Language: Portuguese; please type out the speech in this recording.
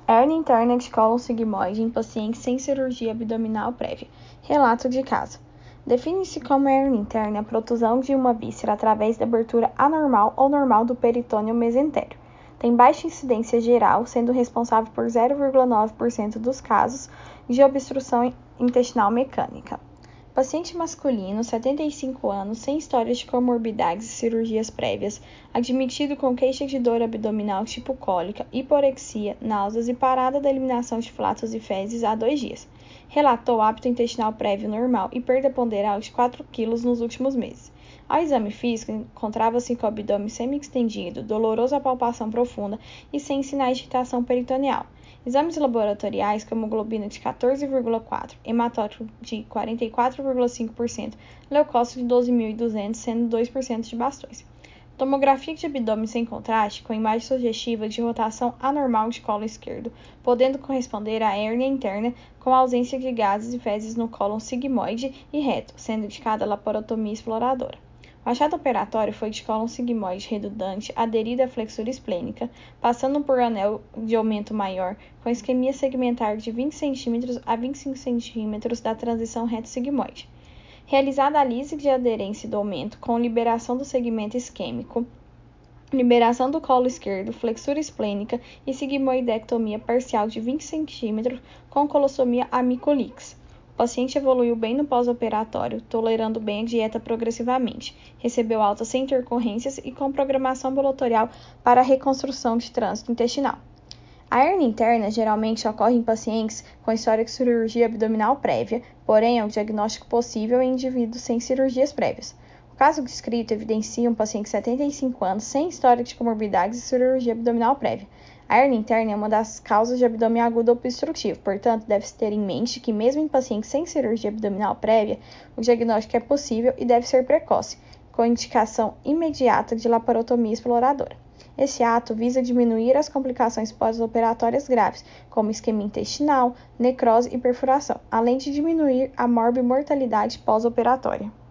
Hernia interna de cólon sigmoide em pacientes sem cirurgia abdominal prévia. Relato de caso. Define-se como hernia interna a protusão de uma víscera através da abertura anormal ou normal do peritônio mesentério. Tem baixa incidência geral, sendo responsável por 0,9% dos casos de obstrução intestinal mecânica. Paciente masculino, 75 anos, sem história de comorbidades e cirurgias prévias, admitido com queixa de dor abdominal tipo cólica, hiporexia, náuseas e parada da eliminação de flatos e fezes há 2 dias. Relatou hábito intestinal prévio normal e perda ponderal de 4 kg nos últimos meses. Ao exame físico, encontrava-se com o abdômen semi-estendido, dolorosa palpação profunda e sem sinais de irritação peritoneal. Exames laboratoriais como globina de 14,4, hematócrito de 44,5%, leucócito de 12.200, sendo 2% de bastões. Tomografia de abdômen sem contraste, com imagem sugestiva de rotação anormal de colo esquerdo, podendo corresponder à hérnia interna com ausência de gases e fezes no cólon sigmoide e reto, sendo indicada a laparotomia exploradora. O achado operatório foi de cólon sigmoide redundante aderido à flexura esplênica, passando por anel de aumento maior, com isquemia segmentar de 20 cm a 25 cm da transição reto-sigmoide. Realizada a lise de aderência do aumento, com liberação do segmento isquêmico, liberação do colo esquerdo, flexura esplênica e sigmoidectomia parcial de 20 cm com colossomia amicolix. O paciente evoluiu bem no pós-operatório, tolerando bem a dieta progressivamente. Recebeu alta sem intercorrências e com programação ambulatorial para a reconstrução de trânsito intestinal. A hernia interna geralmente ocorre em pacientes com história de cirurgia abdominal prévia, porém é um diagnóstico possível em indivíduos sem cirurgias prévias. O caso descrito evidencia um paciente de 75 anos sem história de comorbidades e cirurgia abdominal prévia. A hernia interna é uma das causas de abdômen agudo obstrutivo, portanto, deve-se ter em mente que, mesmo em pacientes sem cirurgia abdominal prévia, o diagnóstico é possível e deve ser precoce, com indicação imediata de laparotomia exploradora. Esse ato visa diminuir as complicações pós-operatórias graves, como isquemia intestinal, necrose e perfuração, além de diminuir a morbimortalidade pós-operatória.